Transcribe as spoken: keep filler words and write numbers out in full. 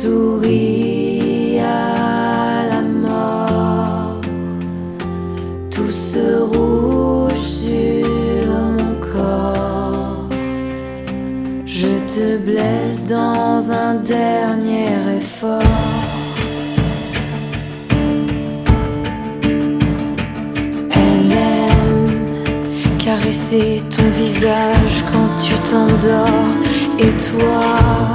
souris à la mort, tout ce rouge sur mon corps. Je te blesse dans un dernier effort. Elle aime caresser ton visage quand tu t'endors. Et toi,